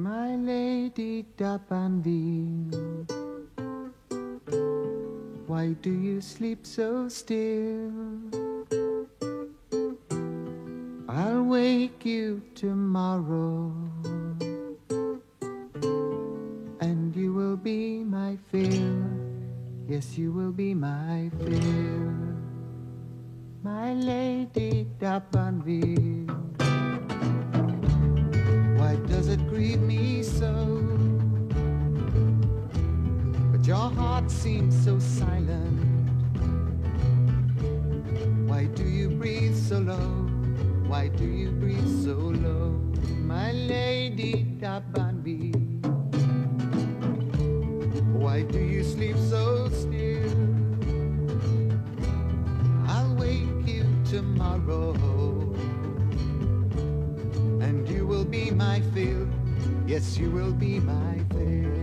My lady D'Abanville, why do you sleep so still? I'll wake you tomorrow, and you will be my fill. Yes, you will be my fill. My lady D'Abanville, why does it grieve me so? But your heart seems so silent. Why do you breathe so low? Why do you breathe so low? My lady D'Abanville, why do you sleep so still? I'll wake you tomorrow, and you will be my fill. Yes, you will be my fill.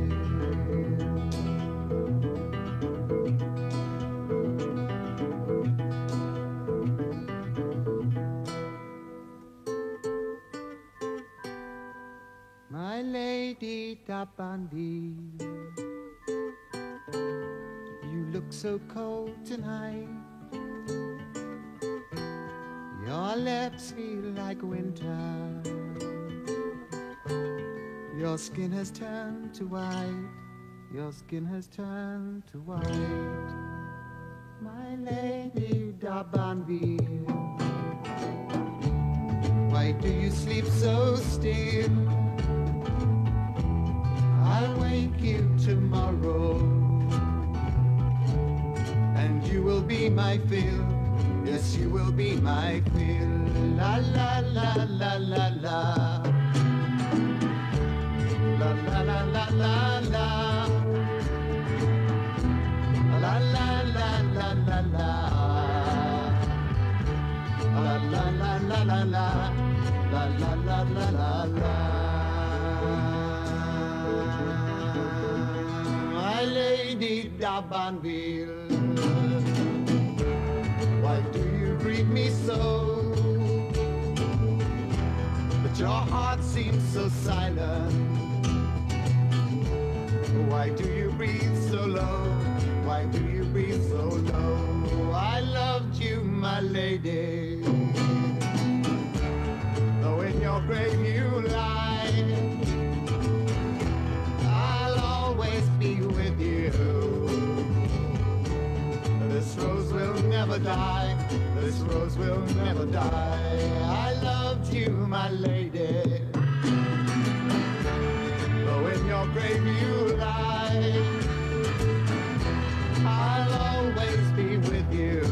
My lady D'Abanville, you look so cold tonight. Your lips feel like winter. Your skin has turned to white. Your skin has turned to white. My lady D'Abanville, why do you sleep so still? I'll wake you tomorrow, and you will be my fill. Yes, you will be my fill. La la la la la la. La la la la la la. La la la la la la. La la la la la la. La la la la la la. My lady D'Abanville, why do you greet me so? But your heart seems so silent. Why do you breathe so low? Why do you breathe so low? I loved you, my lady, though in your grave you lie, I'll always be with you. This rose will never die. This rose will never die. I loved you, my lady, though in your grave you lie, I'll always be with you.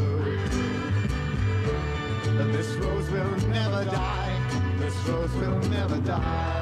This rose will never die. This rose will never die.